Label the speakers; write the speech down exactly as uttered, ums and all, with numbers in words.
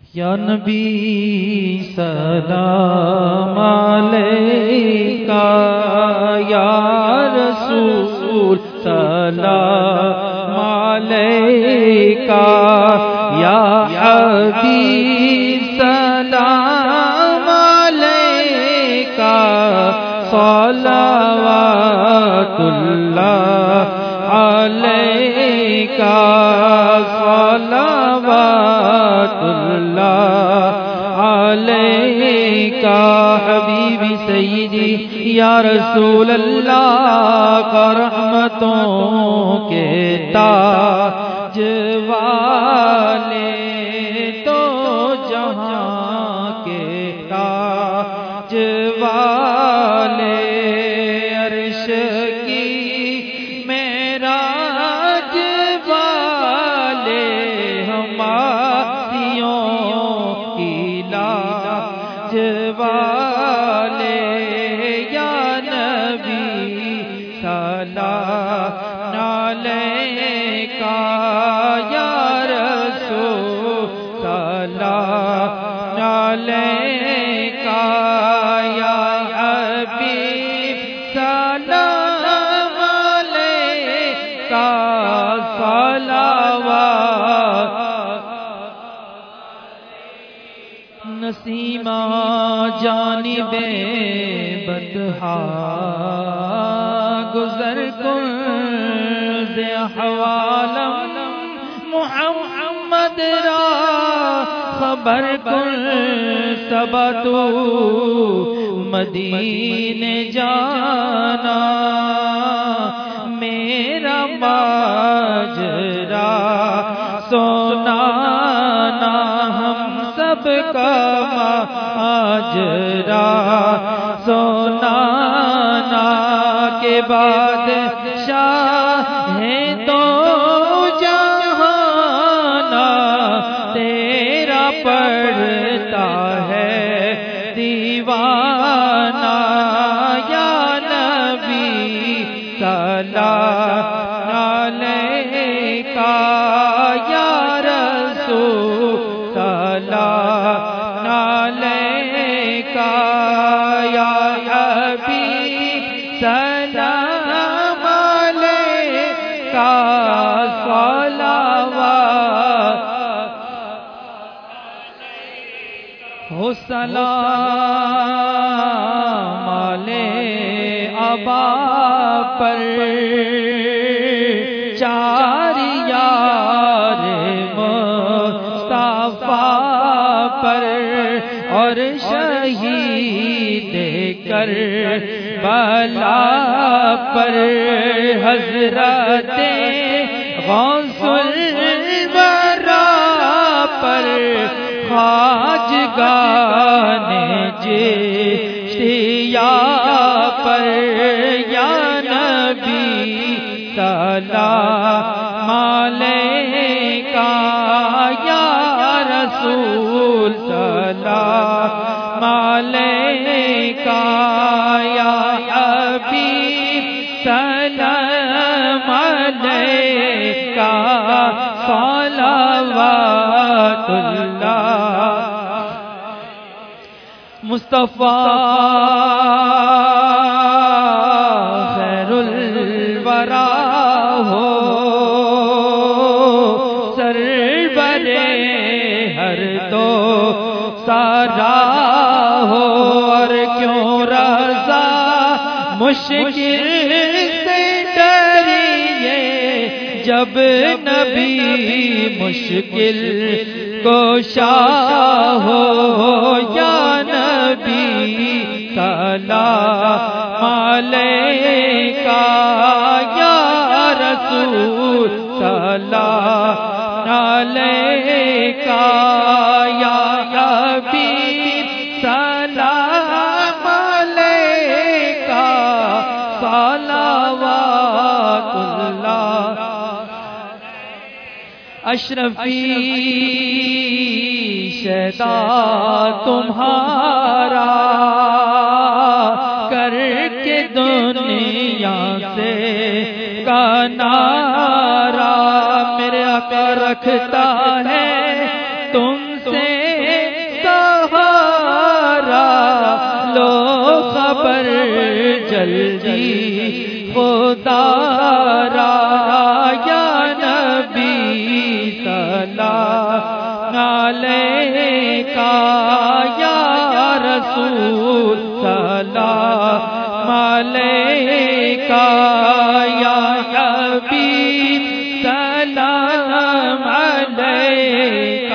Speaker 1: یا نبی سلام علیکہ، یا رسول سلام علیکہ، یا حبیب سلام علیکہ، صلوات اللہ علیکہ، صلوات اللہ علیکہ، حبیبی سیدی یا رسول اللہ کا رحمتوں کے تاج والے، تو جہاں کے تاج والے، عرش کی معراج والے، ہماروں کی لاج والے، یا نبی سلام علیکہ، یا رسول سلام علیکہ، یا حبیب سلام علیکہ، صلوات نسیمہ جانب بدحا گزر کن ز احوالم، محمد را خبر کن سبتو مدینے جانا، میرا ماجرا سنانا، ہم سب کا ماجرا سنانا، کے بعد شاہ ہے تو جہانا، تیرا پڑھتا ہے دیوانہ، یا نبی سلام علیکہ، یا رسول سلام علیکہ، یا حبیب سلام علیکہ، صلوات ہو سلام علیہ ابا پر، چار یار مصطفیٰ پر، اور شہید کربلا پر، حضرت غوث الورا پر، خواجگان چشتیہ پر، یا نبی سلام علیکہ، یا رسول سلام علیکہ، یا حبیب سلام علیکہ، صلوات اللہ مصطفیٰ خیر الورا ہو، سرور ہر دو سارا ہو، اور کیوں رضا مشکل سے ڈریے، جب نبی مشکل کوشا ہو، یا نبی سلام علیکہ، یا رسول سلام علیکہ، یا حبیب سلام علیکہ، صلوات اللہ اشرفی شیدا تمہارا، کر کے دنیا سے کنارا، میرے آقا رکھتا ہے تم سے جلدی خدا را یا نبی سلام علیکہ یا رسول سلام علیکہ یا حبیب سلام علیکہ